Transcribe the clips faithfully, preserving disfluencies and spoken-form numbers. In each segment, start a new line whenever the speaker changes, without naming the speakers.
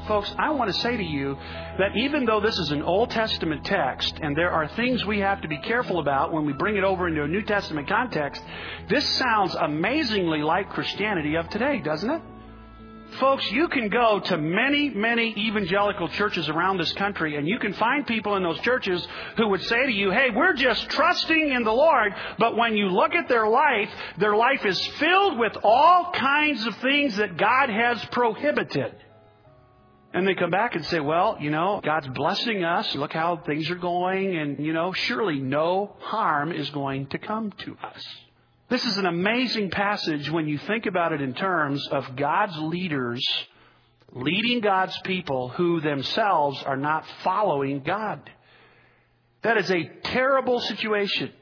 folks, I want to say to you that even though this is an Old Testament text and there are things we have to be careful about when we bring it over into a New Testament context, this sounds amazingly like Christianity of today, doesn't it? Folks, you can go to many, many evangelical churches around this country, and you can find people in those churches who would say to you, hey, we're just trusting in the Lord. But when you look at their life, their life is filled with all kinds of things that God has prohibited. And they come back and say, well, you know, God's blessing us. Look how things are going. And, you know, surely no harm is going to come to us. This is an amazing passage when you think about it in terms of God's leaders leading God's people who themselves are not following God. That is a terrible situation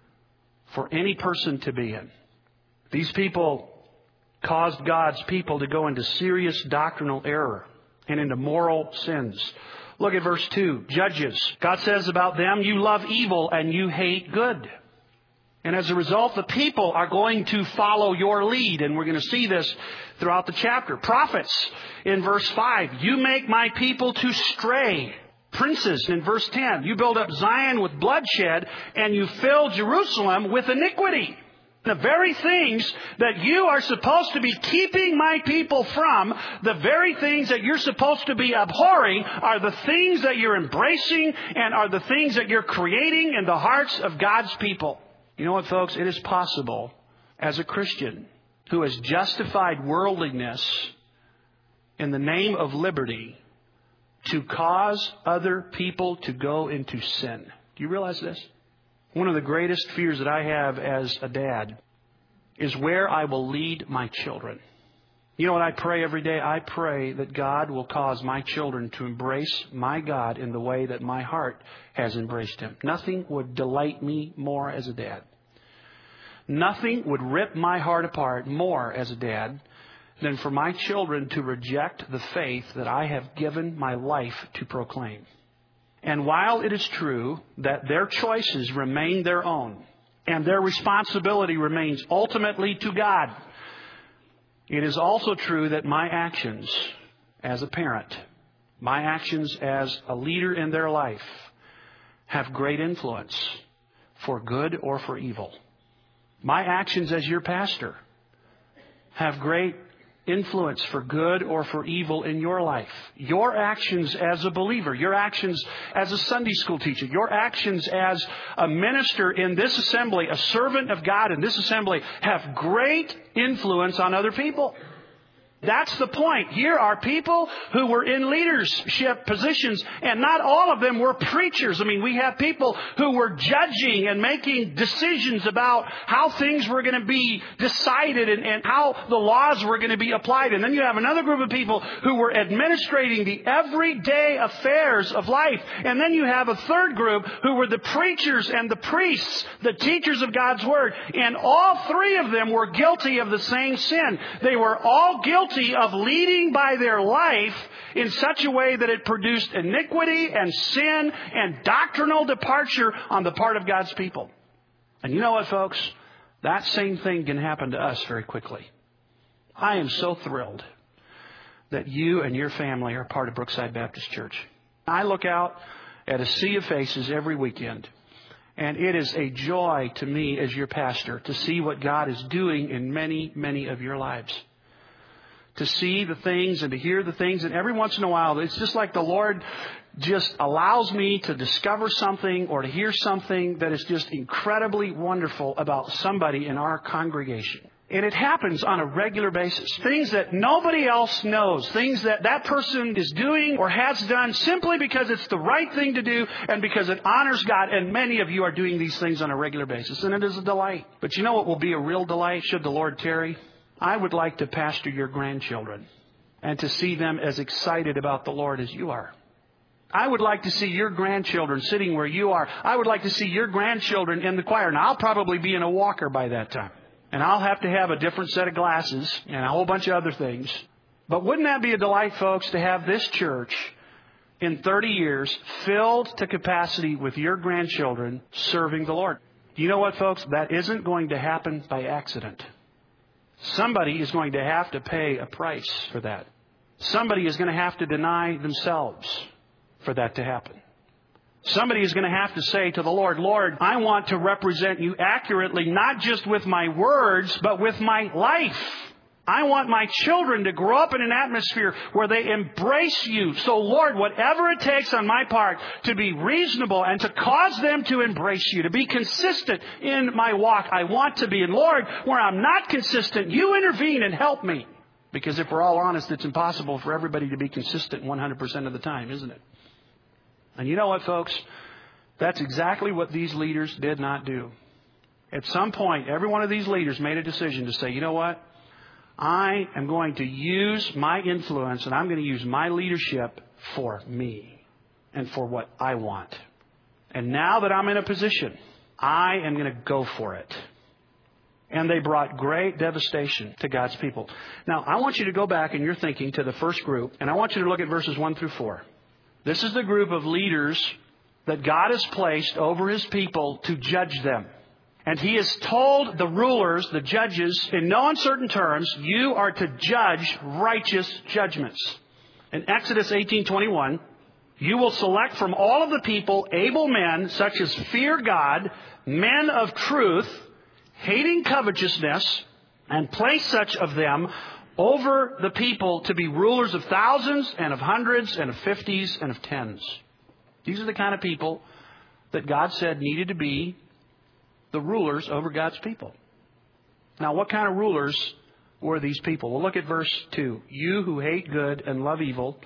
for any person to be in. These people caused God's people to go into serious doctrinal error and into moral sins. Look at verse two. Judges. God says about them, you love evil and you hate good. And as a result, the people are going to follow your lead. And we're going to see this throughout the chapter. Prophets in verse five. You make my people to stray. Princes in verse ten. You build up Zion with bloodshed and you fill Jerusalem with iniquity. The very things that you are supposed to be keeping my people from, the very things that you're supposed to be abhorring, are the things that you're embracing and are the things that you're creating in the hearts of God's people. You know what, folks? It is possible as a Christian who has justified worldliness in the name of liberty to cause other people to go into sin. Do you realize this? One of the greatest fears that I have as a dad is where I will lead my children. You know what I pray every day? I pray that God will cause my children to embrace my God in the way that my heart has embraced Him. Nothing would delight me more as a dad. Nothing would rip my heart apart more as a dad than for my children to reject the faith that I have given my life to proclaim. And while it is true that their choices remain their own and their responsibility remains ultimately to God, it is also true that my actions as a parent, my actions as a leader in their life, have great influence for good or for evil. My actions as your pastor have great influence for good or for evil in your life. Your actions as a believer, your actions as a Sunday school teacher, your actions as a minister in this assembly, a servant of God in this assembly, have great influence on other people. That's the point. Here are people who were in leadership positions, and not all of them were preachers. I mean, we have people who were judging and making decisions about how things were going to be decided and, and how the laws were going to be applied. And then you have another group of people who were administrating the everyday affairs of life. And then you have a third group who were the preachers and the priests, the teachers of God's Word. And all three of them were guilty of the same sin. They were all guilty of leading by their life in such a way that it produced iniquity and sin and doctrinal departure on the part of God's people. And you know what, folks? That same thing can happen to us very quickly. I am so thrilled that you and your family are part of Brookside Baptist Church. I look out at a sea of faces every weekend, and it is a joy to me as your pastor to see what God is doing in many, many of your lives. To see the things and to hear the things. And every once in a while, it's just like the Lord just allows me to discover something or to hear something that is just incredibly wonderful about somebody in our congregation. And it happens on a regular basis. Things that nobody else knows. Things that that person is doing or has done simply because it's the right thing to do and because it honors God. And many of you are doing these things on a regular basis. And it is a delight. But you know what will be a real delight should the Lord tarry? I would like to pastor your grandchildren and to see them as excited about the Lord as you are. I would like to see your grandchildren sitting where you are. I would like to see your grandchildren in the choir. Now, I'll probably be in a walker by that time. And I'll have to have a different set of glasses and a whole bunch of other things. But wouldn't that be a delight, folks, to have this church in thirty years filled to capacity with your grandchildren serving the Lord? Do you know what, folks? That isn't going to happen by accident. Somebody is going to have to pay a price for that. somebody is going to have to deny themselves for that to happen. Somebody is going to have to say to the Lord, Lord, I want to represent you accurately, not just with my words, but with my life. I want my children to grow up in an atmosphere where they embrace you. So, Lord, whatever it takes on my part to be reasonable and to cause them to embrace you, to be consistent in my walk, I want to be. And, Lord, where I'm not consistent, you intervene and help me. Because if we're all honest, it's impossible for everybody to be consistent one hundred percent of the time, isn't it? And you know what, folks? That's exactly what these leaders did not do. At some point, every one of these leaders made a decision to say, you know what? I am going to use my influence and I'm going to use my leadership for me and for what I want. And now that I'm in a position, I am going to go for it. And they brought great devastation to God's people. Now, I want you to go back in your thinking to the first group, and I want you to look at verses one through four. This is the group of leaders that God has placed over His people to judge them. And He has told the rulers, the judges, in no uncertain terms, you are to judge righteous judgments. In Exodus eighteen twenty-one, you will select from all of the people able men such as fear God, men of truth, hating covetousness, and place such of them over the people to be rulers of thousands and of hundreds and of fifties and of tens. These are the kind of people that God said needed to be the rulers over God's people. Now, what kind of rulers were these people? Well, look at verse two. You who hate good and love evil,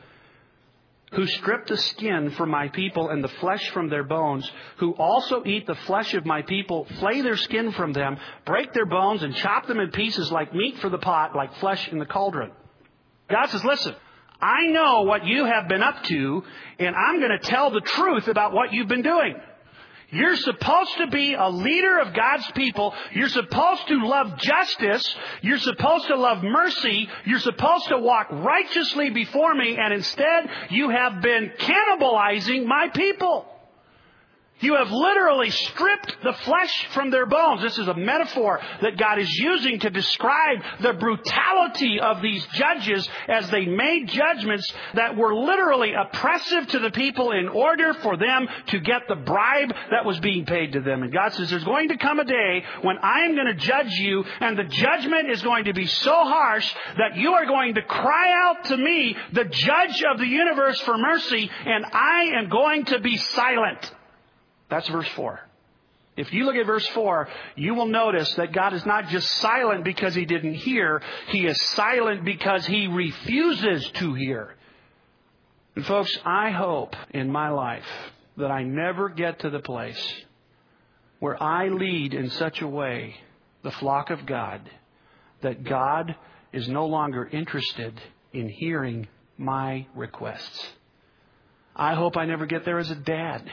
who strip the skin from my people and the flesh from their bones, who also eat the flesh of my people, flay their skin from them, break their bones and chop them in pieces like meat for the pot, like flesh in the cauldron. God says, listen, I know what you have been up to, and I'm going to tell the truth about what you've been doing. You're supposed to be a leader of God's people. You're supposed to love justice. You're supposed to love mercy. You're supposed to walk righteously before me. And instead, you have been cannibalizing my people. You have literally stripped the flesh from their bones. This is a metaphor that God is using to describe the brutality of these judges as they made judgments that were literally oppressive to the people in order for them to get the bribe that was being paid to them. And God says there's going to come a day when I am going to judge you, and the judgment is going to be so harsh that you are going to cry out to me, the judge of the universe, for mercy, and I am going to be silent. That's verse four. If you look at verse four, you will notice that God is not just silent because He didn't hear. He is silent because He refuses to hear. And folks, I hope in my life that I never get to the place where I lead in such a way the flock of God that God is no longer interested in hearing my requests. I hope I never get there as a dad.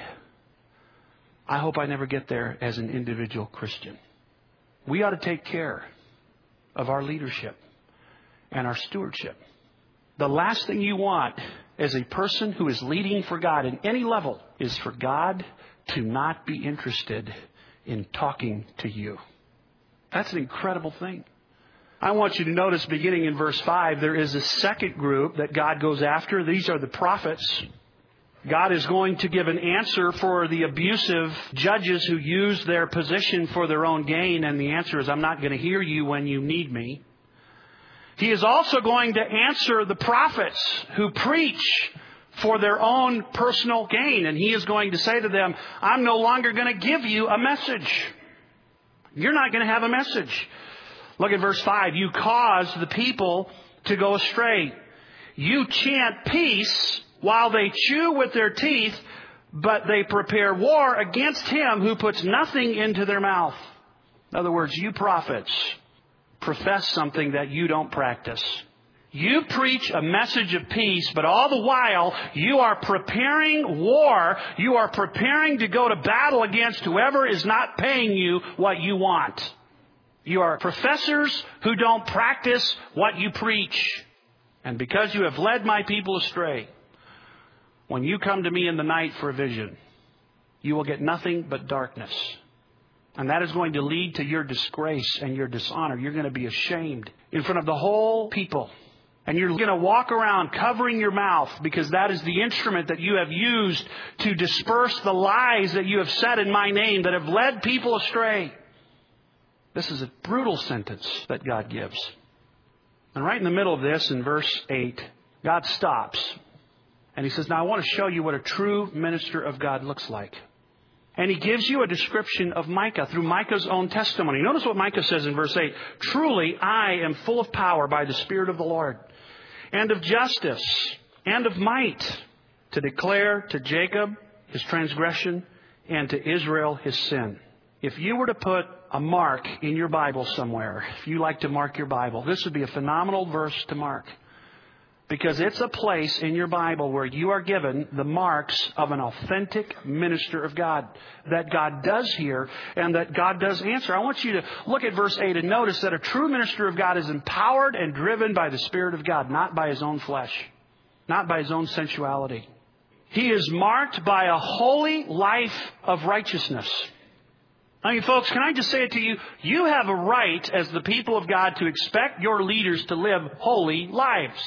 I hope I never get there as an individual Christian. We ought to take care of our leadership and our stewardship. The last thing you want as a person who is leading for God in any level is for God to not be interested in talking to you. That's an incredible thing. I want you to notice beginning in verse five, there is a second group that God goes after. These are the prophets. God is going to give an answer for the abusive judges who use their position for their own gain. And the answer is, I'm not going to hear you when you need me. He is also going to answer the prophets who preach for their own personal gain. And He is going to say to them, I'm no longer going to give you a message. You're not going to have a message. Look at verse five. You cause the people to go astray. You chant peace while they chew with their teeth, but they prepare war against him who puts nothing into their mouth. In other words, you prophets profess something that you don't practice. You preach a message of peace, but all the while you are preparing war. You are preparing to go to battle against whoever is not paying you what you want. You are professors who don't practice what you preach. And because you have led my people astray, when you come to me in the night for a vision, you will get nothing but darkness. And that is going to lead to your disgrace and your dishonor. You're going to be ashamed in front of the whole people. And you're going to walk around covering your mouth because that is the instrument that you have used to disperse the lies that you have said in my name that have led people astray. This is a brutal sentence that God gives. And right in the middle of this, in verse eight, God stops. And He says, now I want to show you what a true minister of God looks like. And He gives you a description of Micah through Micah's own testimony. Notice what Micah says in verse eight. Truly, I am full of power by the Spirit of the Lord, and of justice, and of might, to declare to Jacob his transgression, and to Israel his sin. If you were to put a mark in your Bible somewhere, if you like to mark your Bible, this would be a phenomenal verse to mark. Because it's a place in your Bible where you are given the marks of an authentic minister of God. That God does hear and that God does answer. I want you to look at verse eight and notice that a true minister of God is empowered and driven by the Spirit of God, not by his own flesh, not by his own sensuality. He is marked by a holy life of righteousness. I mean, folks, can I just say it to you? You have a right as the people of God to expect your leaders to live holy lives.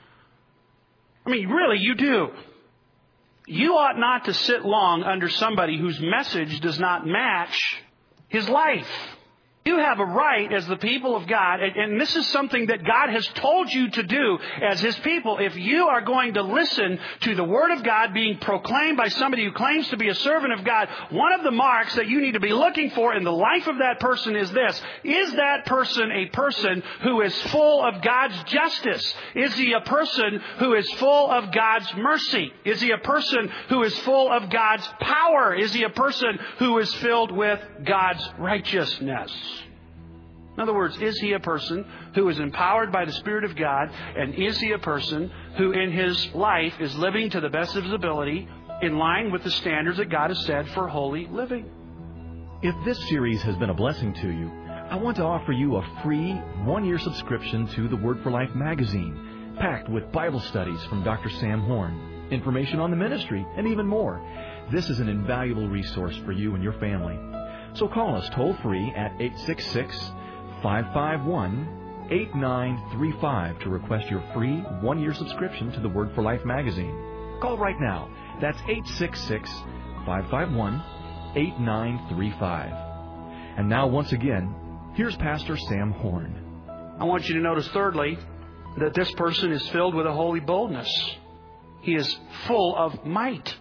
I mean, really, you do. You ought not to sit long under somebody whose message does not match his life. You have a right as the people of God, and this is something that God has told you to do as His people. If you are going to listen to the Word of God being proclaimed by somebody who claims to be a servant of God, one of the marks that you need to be looking for in the life of that person is this. Is that person a person who is full of God's justice? Is he a person who is full of God's mercy? Is he a person who is full of God's power? Is he a person who is filled with God's righteousness? In other words, is he a person who is empowered by the Spirit of God, and is he a person who in his life is living to the best of his ability in line with the standards that God has set for holy living?
If this series has been a blessing to you, I want to offer you a free one-year subscription to the Word for Life magazine, packed with Bible studies from Doctor Sam Horn, information on the ministry, and even more. This is an invaluable resource for you and your family. So call us toll-free at eight six six, five five one, eight nine three five to request your free one-year subscription to the Word for Life magazine. Call right now. That's eight six six, five five one, eight nine three five. And now, once again, here's Pastor Sam Horn.
I want you to notice, thirdly, that this person is filled with a holy boldness. He is full of might.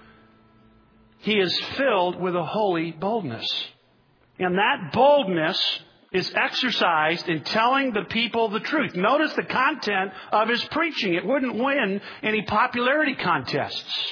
He is filled with a holy boldness. And that boldness is exercised in telling the people the truth. Notice the content of his preaching. It wouldn't win any popularity contests.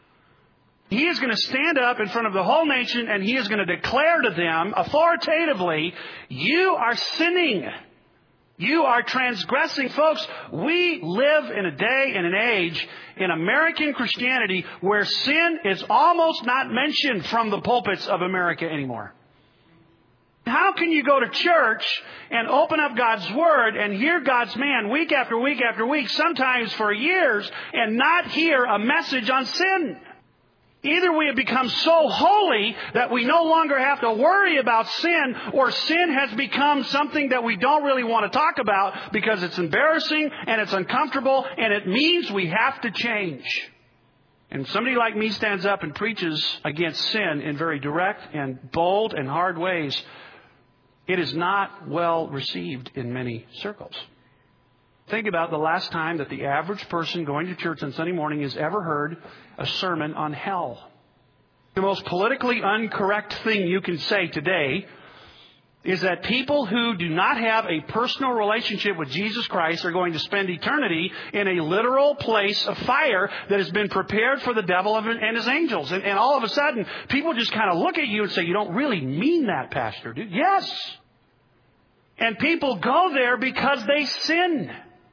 He is going to stand up in front of the whole nation and he is going to declare to them authoritatively, you are sinning. You are transgressing. Folks, we live in a day and an age in American Christianity where sin is almost not mentioned from the pulpits of America anymore. How can you go to church and open up God's Word and hear God's man week after week after week, sometimes for years, and not hear a message on sin? Either we have become so holy that we no longer have to worry about sin, or sin has become something that we don't really want to talk about because it's embarrassing and it's uncomfortable and it means we have to change. And somebody like me stands up and preaches against sin in very direct and bold and hard ways. It is not well received in many circles. Think about the last time that the average person going to church on Sunday morning has ever heard a sermon on hell. The most politically incorrect thing you can say today is that people who do not have a personal relationship with Jesus Christ are going to spend eternity in a literal place of fire that has been prepared for the devil and his angels. And, and all of a sudden, people just kind of look at you and say, you don't really mean that, Pastor, do you? Yes. And people go there because they sin.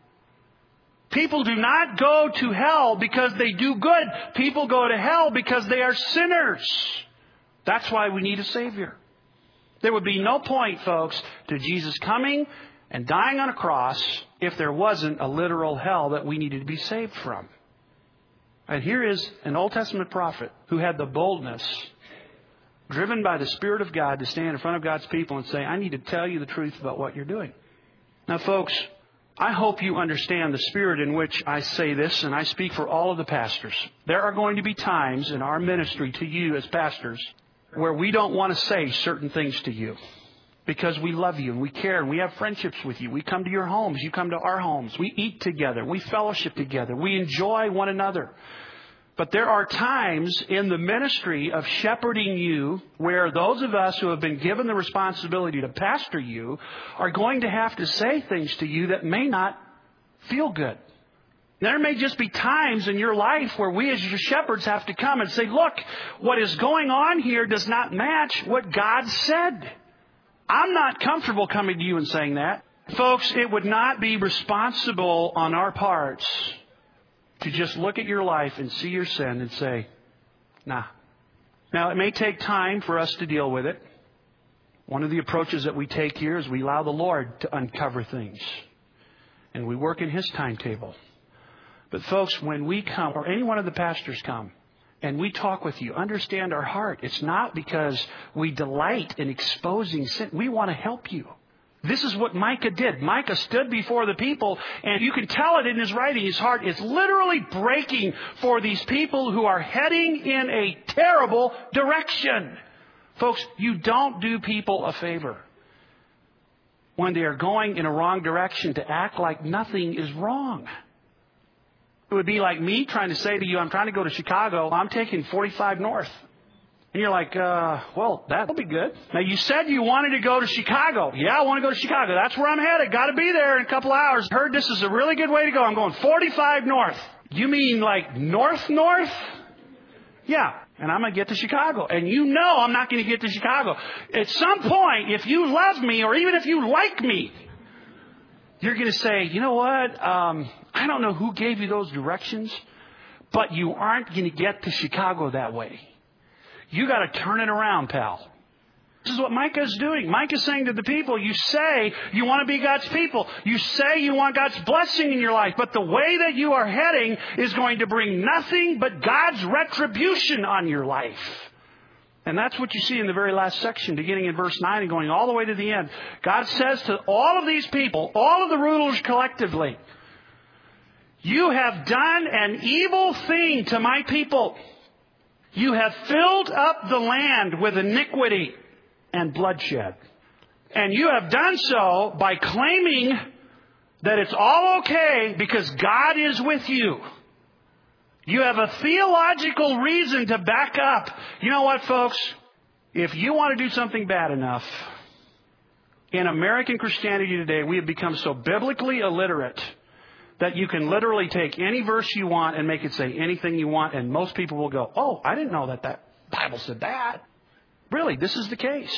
People do not go to hell because they do good. People go to hell because they are sinners. That's why we need a Savior. There would be no point, folks, to Jesus coming and dying on a cross if there wasn't a literal hell that we needed to be saved from. And here is an Old Testament prophet who had the boldness, driven by the Spirit of God, to stand in front of God's people and say, I need to tell you the truth about what you're doing. Now, folks, I hope you understand the spirit in which I say this, and I speak for all of the pastors. There are going to be times in our ministry to you as pastors where we don't want to say certain things to you because we love you and we care and we have friendships with you. We come to your homes. You come to our homes. We eat together. We fellowship together. We enjoy one another. But there are times in the ministry of shepherding you where those of us who have been given the responsibility to pastor you are going to have to say things to you that may not feel good. There may just be times in your life where we as your shepherds have to come and say, look, what is going on here does not match what God said. I'm not comfortable coming to you and saying that. Folks, it would not be responsible on our parts to just look at your life and see your sin and say, nah. Now, it may take time for us to deal with it. One of the approaches that we take here is we allow the Lord to uncover things. And we work in His timetable. But folks, when we come, or any one of the pastors come, and we talk with you, understand our heart. It's not because we delight in exposing sin. We want to help you. This is what Micah did. Micah stood before the people, and you can tell it in his writing. His heart is literally breaking for these people who are heading in a terrible direction. Folks, you don't do people a favor when they are going in a wrong direction to act like nothing is wrong. It would be like me trying to say to you, I'm trying to go to Chicago. I'm taking forty-five north. And you're like, uh, well, that'll be good. Now, you said you wanted to go to Chicago. Yeah, I want to go to Chicago. That's where I'm headed. Got to be there in a couple of hours. Heard this is a really good way to go. I'm going forty-five north. You mean like north, north? Yeah. And I'm going to get to Chicago. And you know I'm not going to get to Chicago. At some point, if you love me or even if you like me, you're going to say, you know what? Um, I don't know who gave you those directions, but you aren't going to get to Chicago that way. You got to turn it around, pal. This is what Micah is doing. Micah is saying to the people, you say you want to be God's people. You say you want God's blessing in your life. But the way that you are heading is going to bring nothing but God's retribution on your life. And that's what you see in the very last section, beginning in verse nine and going all the way to the end. God says to all of these people, all of the rulers collectively, you have done an evil thing to my people. You have filled up the land with iniquity and bloodshed. And you have done so by claiming that it's all okay because God is with you. You have a theological reason to back up. You know what, folks? If you want to do something bad enough, in American Christianity today, we have become so biblically illiterate that you can literally take any verse you want and make it say anything you want, and most people will go, oh, I didn't know that that Bible said that. Really, this is the case.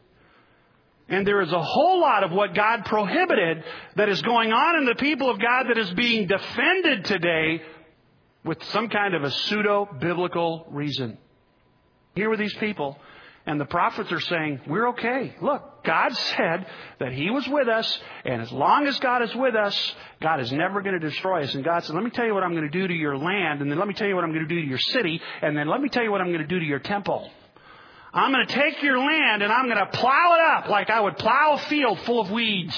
And there is a whole lot of what God prohibited that is going on in the people of God that is being defended today with some kind of a pseudo-biblical reason. Here were these people, and the prophets are saying, we're okay. Look, God said that He was with us, and as long as God is with us, God is never going to destroy us. And God said, let me tell you what I'm going to do to your land, and then let me tell you what I'm going to do to your city, and then let me tell you what I'm going to do to your temple. I'm going to take your land, and I'm going to plow it up like I would plow a field full of weeds.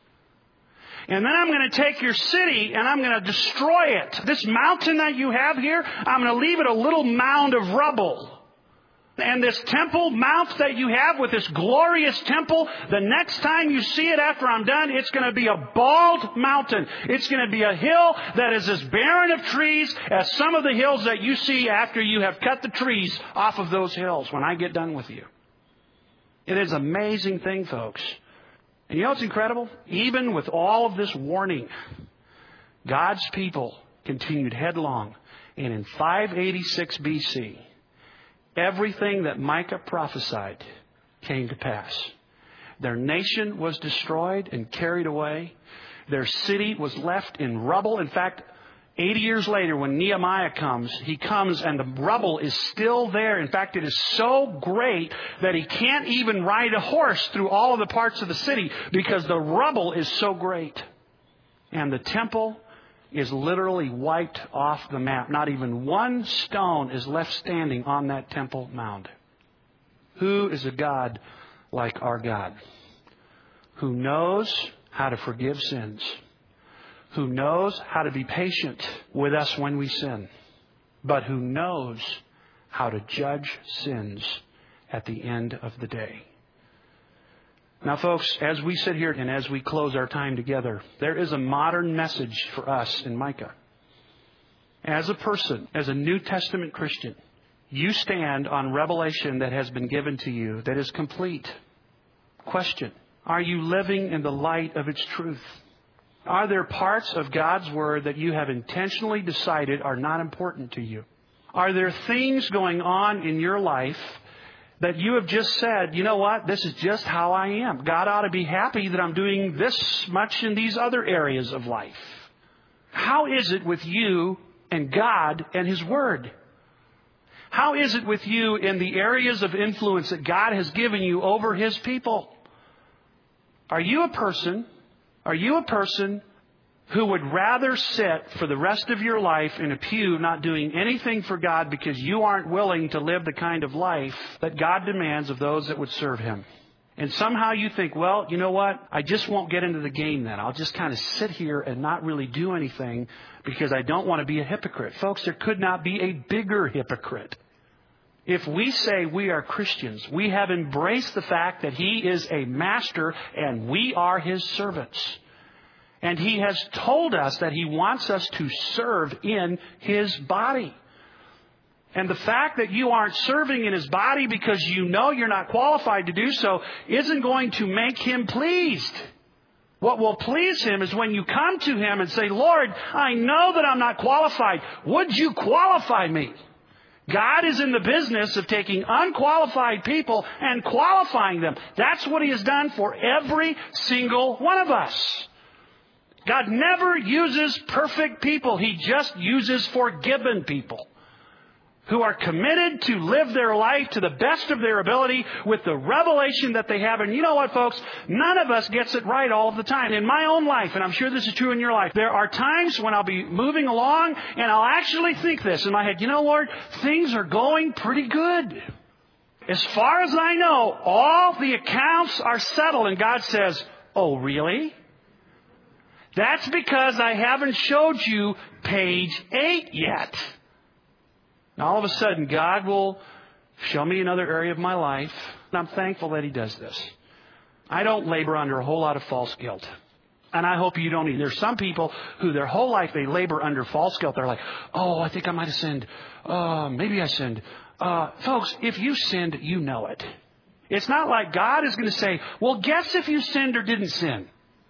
And then I'm going to take your city and I'm going to destroy it. This mountain that you have here, I'm going to leave it a little mound of rubble. And this temple mount that you have with this glorious temple, the next time you see it after I'm done, it's going to be a bald mountain. It's going to be a hill that is as barren of trees as some of the hills that you see after you have cut the trees off of those hills when I get done with you. It is an amazing thing, folks. And you know what's incredible? Even with all of this warning, God's people continued headlong. And in five eighty-six B C, everything that Micah prophesied came to pass. Their nation was destroyed and carried away. Their city was left in rubble. In fact, eighty years later, when Nehemiah comes, he comes and the rubble is still there. In fact, it is so great that he can't even ride a horse through all of the parts of the city because the rubble is so great. And the temple is literally wiped off the map. Not even one stone is left standing on that temple mound. Who is a God like our God, who knows how to forgive sins, who knows how to be patient with us when we sin, but who knows how to judge sins at the end of the day. Now, folks, as we sit here and as we close our time together, there is a modern message for us in Micah. As a person, as a New Testament Christian, you stand on revelation that has been given to you that is complete. Question: are you living in the light of its truth? Are there parts of God's Word that you have intentionally decided are not important to you? Are there things going on in your life that you have just said, you know what, this is just how I am. God ought to be happy that I'm doing this much in these other areas of life. How is it with you and God and His Word? How is it with you in the areas of influence that God has given you over His people? Are you a person, are you a person who would rather sit for the rest of your life in a pew not doing anything for God because you aren't willing to live the kind of life that God demands of those that would serve Him? And somehow you think, well, you know what? I just won't get into the game then. I'll just kind of sit here and not really do anything because I don't want to be a hypocrite. Folks, there could not be a bigger hypocrite. If we say we are Christians, we have embraced the fact that He is a master and we are His servants. And He has told us that He wants us to serve in His body. And the fact that you aren't serving in His body because you know you're not qualified to do so isn't going to make Him pleased. What will please Him is when you come to Him and say, Lord, I know that I'm not qualified. Would you qualify me? God is in the business of taking unqualified people and qualifying them. That's what He has done for every single one of us. God never uses perfect people. He just uses forgiven people who are committed to live their life to the best of their ability with the revelation that they have. And you know what, folks? None of us gets it right all of the time. In my own life, and I'm sure this is true in your life, there are times when I'll be moving along and I'll actually think this in my head, you know, Lord, things are going pretty good. As far as I know, all the accounts are settled. And God says, oh, really? That's because I haven't showed you page eight yet. And all of a sudden, God will show me another area of my life. And I'm thankful that He does this. I don't labor under a whole lot of false guilt. And I hope you don't either. There's some people who their whole life they labor under false guilt. They're like, oh, I think I might have sinned. Uh, maybe I sinned. Uh, folks, if you sinned, you know it. It's not like God is going to say, well, guess if you sinned or didn't sin.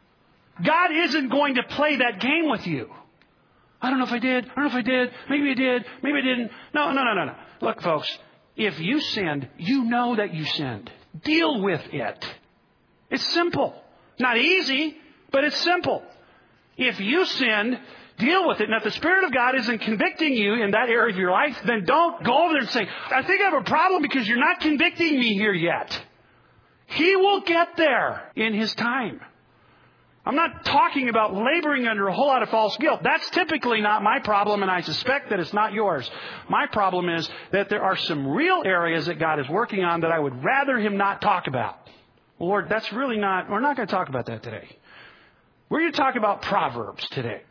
God isn't going to play that game with you. I don't know if I did. I don't know if I did. Maybe I did. Maybe I didn't. No, no, no, no, no. Look, folks, if you sinned, you know that you sinned. Deal with it. It's simple. Not easy, but it's simple. If you sinned, deal with it. And if the Spirit of God isn't convicting you in that area of your life, then don't go over there and say, I think I have a problem because you're not convicting me here yet. He will get there in His time. I'm not talking about laboring under a whole lot of false guilt. That's typically not my problem, and I suspect that it's not yours. My problem is that there are some real areas that God is working on that I would rather Him not talk about. Lord, that's really not, we're not going to talk about that today. We're going to talk about Proverbs today.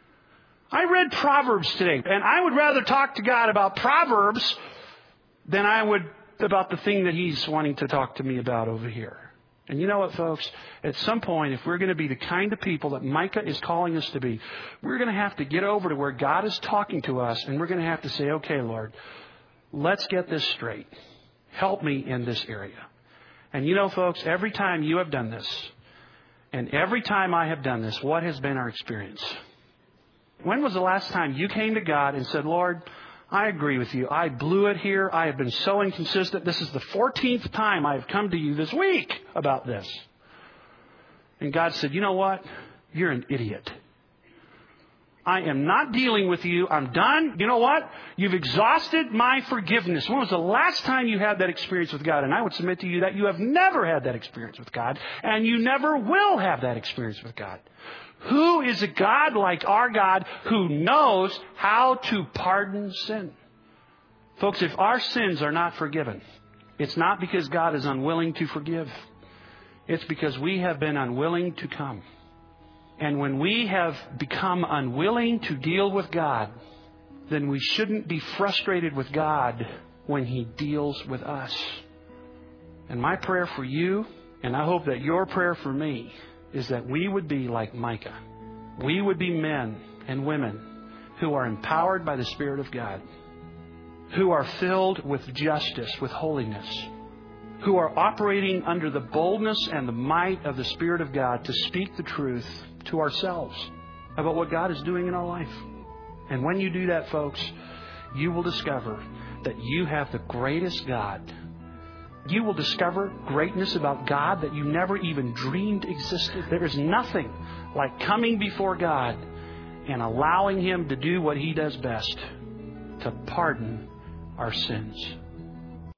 I read Proverbs today, and I would rather talk to God about Proverbs than I would about the thing that He's wanting to talk to me about over here. And you know what, folks? At some point, if we're going to be the kind of people that Micah is calling us to be, we're going to have to get over to where God is talking to us, and we're going to have to say, okay, Lord, let's get this straight. Help me in this area. And you know, folks, every time you have done this, and every time I have done this, what has been our experience? When was the last time you came to God and said, Lord, I agree with you. I blew it here. I have been so inconsistent. This is the fourteenth time I have come to you this week about this. And God said, you know what? You're an idiot. I am not dealing with you. I'm done. You know what? You've exhausted my forgiveness. When was the last time you had that experience with God? And I would submit to you that you have never had that experience with God, and you never will have that experience with God. Who is a God like our God who knows how to pardon sin? Folks, if our sins are not forgiven, it's not because God is unwilling to forgive. It's because we have been unwilling to come. And when we have become unwilling to deal with God, then we shouldn't be frustrated with God when He deals with us. And my prayer for you, and I hope that your prayer for me, is that we would be like Micah. We would be men and women who are empowered by the Spirit of God, who are filled with justice, with holiness, who are operating under the boldness and the might of the Spirit of God to speak the truth to ourselves about what God is doing in our life. And when you do that, folks, you will discover that you have the greatest God. You will discover greatness about God that you never even dreamed existed. There is nothing like coming before God and allowing Him to do what He does best, to pardon our sins.